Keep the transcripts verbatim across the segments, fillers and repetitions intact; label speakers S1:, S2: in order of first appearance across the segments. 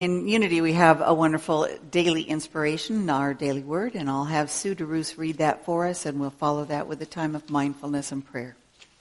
S1: In Unity, we have a wonderful daily inspiration, our daily word, and I'll have Sue DeRoos read that for us, and we'll follow that with a time of mindfulness and prayer.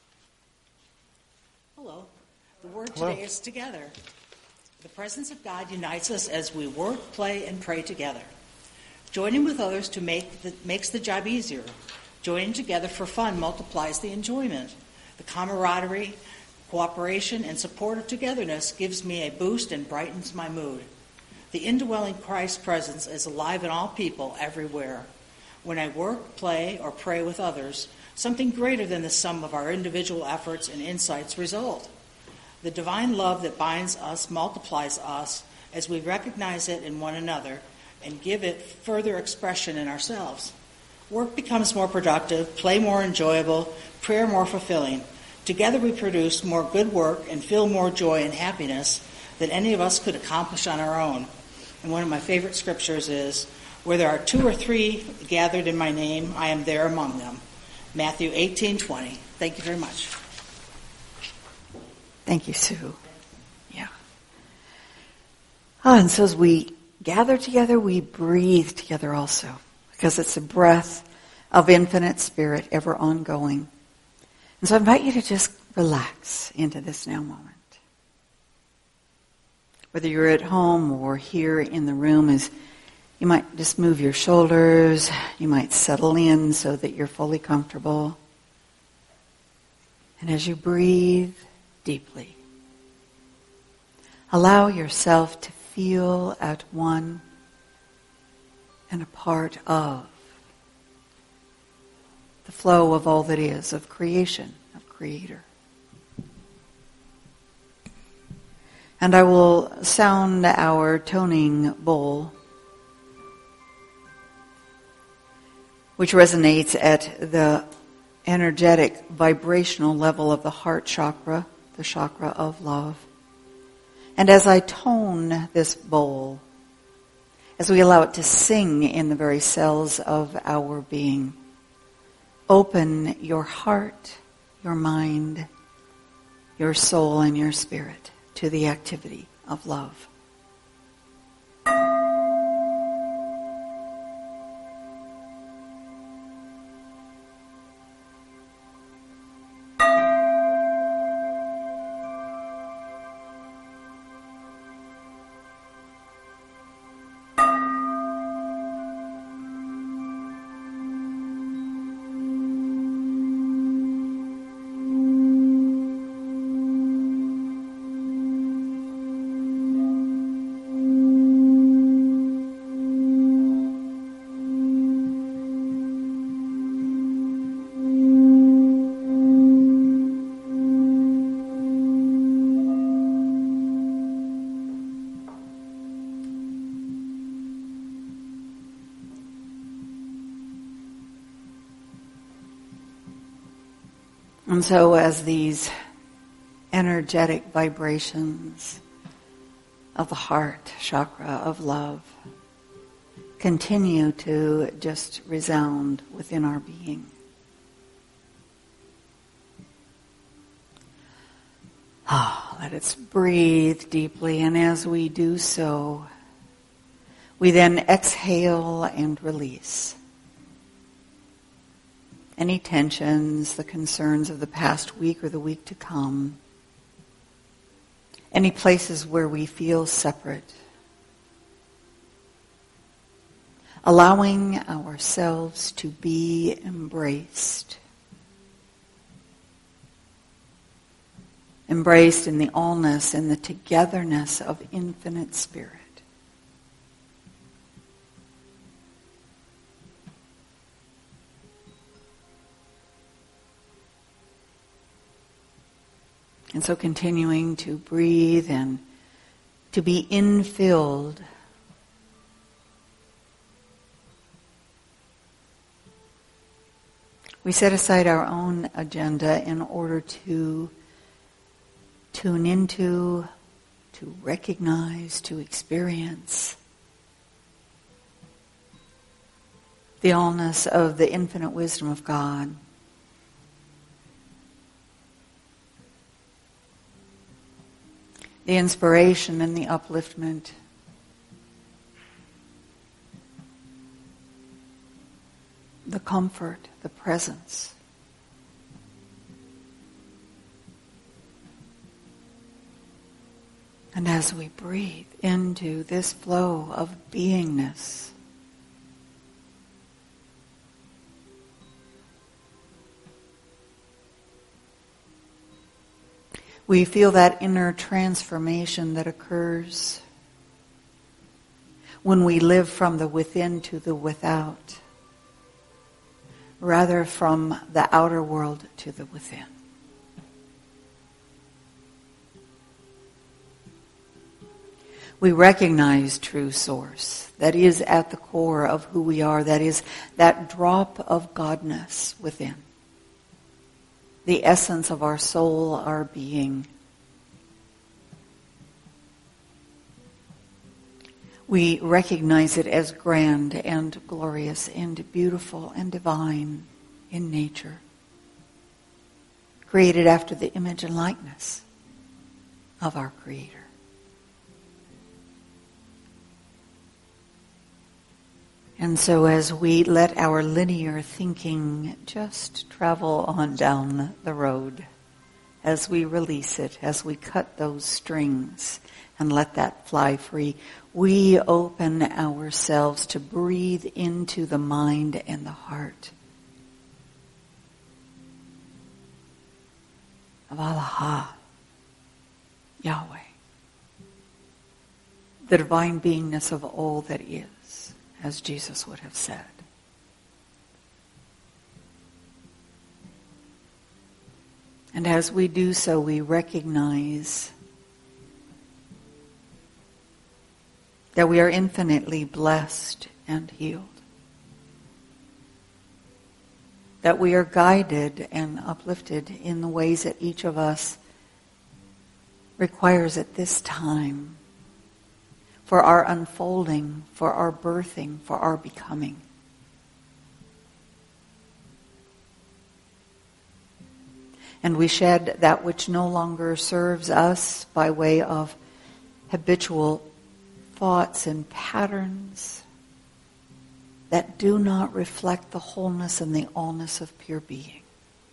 S2: Hello. The word
S3: Hello.
S2: today is together. The presence of God unites us as we work, play, and pray together. Joining with others to make the, makes the job easier. Joining together for fun multiplies the enjoyment. The camaraderie, cooperation, and support of togetherness gives me a boost and brightens my mood. The indwelling Christ presence is alive in all people everywhere. When I work, play, or pray with others, something greater than the sum of our individual efforts and insights result. The divine love that binds us multiplies us as we recognize it in one another and give it further expression in ourselves. Work becomes more productive, play more enjoyable, prayer more fulfilling. Together we produce more good work and feel more joy and happiness than any of us could accomplish on our own. And one of my favorite scriptures is, where there are two or three gathered in my name, I am there among them. Matthew eighteen twenty. Thank you very much.
S1: Thank you, Sue. Yeah. Oh, and so as we gather together, we breathe together also, because it's a breath of infinite spirit, ever ongoing. And so I invite you to just relax into this now moment. Whether you're at home or here in the room, is you might just move your shoulders, you might settle in so that you're fully comfortable. And as you breathe deeply, allow yourself to feel at one and a part of the flow of all that is, of creation, of Creator. And I will sound our toning bowl, which resonates at the energetic, vibrational level of the heart chakra, the chakra of love. And as I tone this bowl, as we allow it to sing in the very cells of our being, open your heart, your mind, your soul, and your spirit to the activity of love. And so as these energetic vibrations of the heart chakra of love continue to just resound within our being, ah, let us breathe deeply, and as we do so, we then exhale and release any tensions, the concerns of the past week or the week to come, any places where we feel separate, allowing ourselves to be embraced, embraced in the allness and the togetherness of infinite spirit. And so continuing to breathe and to be infilled we set aside our own agenda in order to tune into, to recognize, to experience the allness of the infinite wisdom of God. the inspiration and the upliftment the comfort, the presence. And as we breathe into this flow of beingness, we feel that inner transformation that occurs when we live from the within to the without, rather from the outer world to the within. We recognize true source that is at the core of who we are, that is that drop of Godness within, the essence of our soul, our being. We recognize it as grand and glorious and beautiful and divine in nature, created after the image and likeness of our Creator. And so as we let our linear thinking just travel on down the road, as we release it, as we cut those strings and let that fly free, we open ourselves to breathe into the mind and the heart of Allah, Yahweh, the divine beingness of all that is, as Jesus would have said. And as we do so, we recognize that we are infinitely blessed and healed, that we are guided and uplifted in the ways that each of us requires at this time for our unfolding, for our birthing, for our becoming. And we shed that which no longer serves us by way of habitual thoughts and patterns that do not reflect the wholeness and the allness of pure being.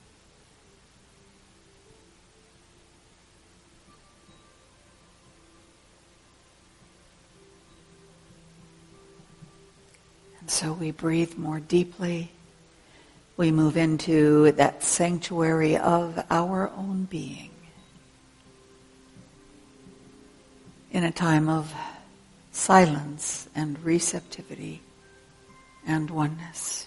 S1: And so we breathe more deeply. We move into that sanctuary of our own being in a time of silence and receptivity and oneness.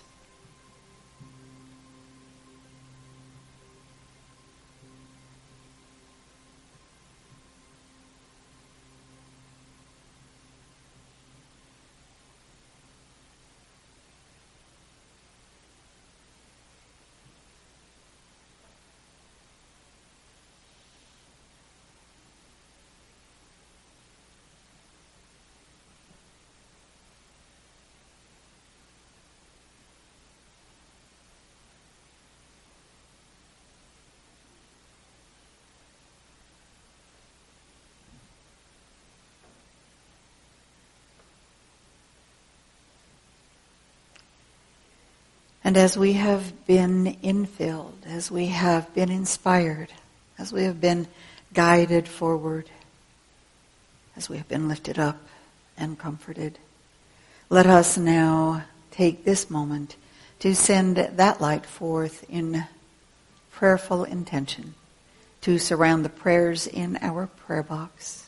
S1: And as we have been infilled, as we have been inspired, as we have been guided forward, as we have been lifted up and comforted, let us now take this moment to send that light forth in prayerful intention, to surround the prayers in our prayer box,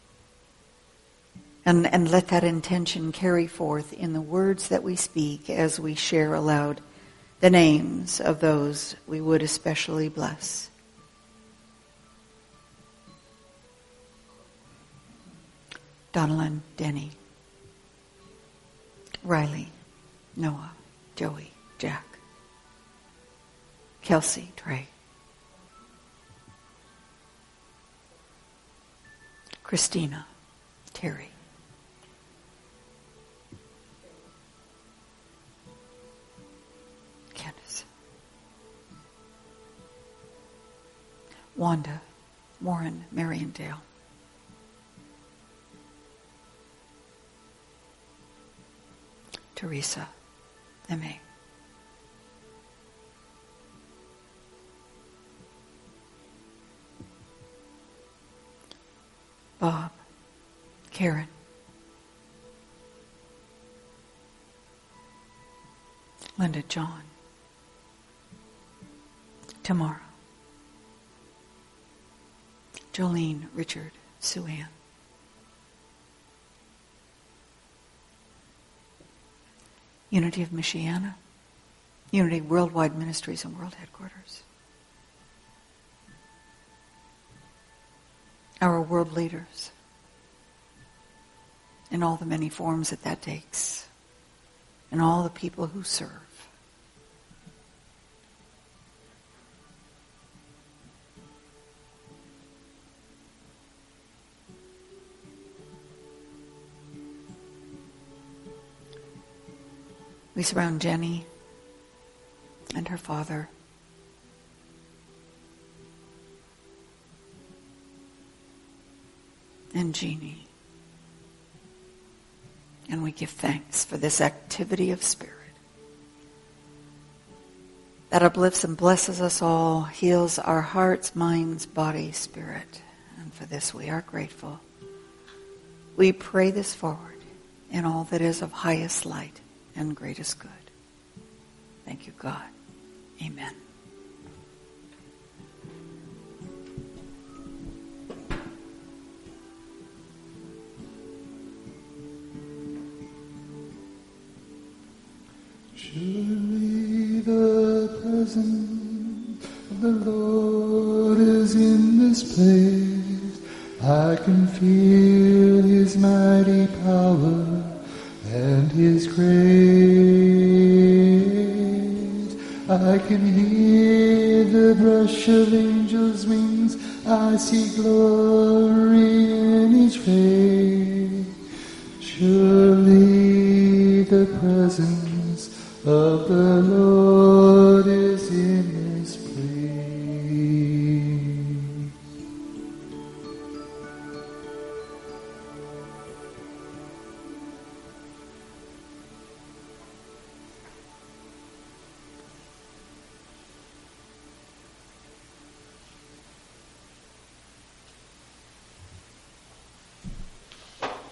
S1: and, and let that intention carry forth in the words that we speak as we share aloud the names of those we would especially bless. Donalyn, Denny, Riley, Noah, Joey, Jack, Kelsey, Trey, Christina, Terry, Candace, Wanda, Warren, Marion Dale, Teresa, Emma, Karen. Linda John. Tamara. Jolene, Richard, Sue Ann. Unity of Michiana. Unity Worldwide Ministries and World Headquarters. Our world leaders. In all the many forms that that takes. And all the people who serve. We surround Jenny and her father. And Jeannie. And we give thanks for this activity of spirit that uplifts and blesses us all, heals our hearts, minds, body, spirit. And for this we are grateful. We pray this forward in all that is of highest light and greatest good. Thank you, God. Amen.
S3: Surely the presence of the Lord is in this place. I can feel His mighty power and His grace. I can hear the brush of angels' wings. I see glory in each face. Surely the presence of the Lord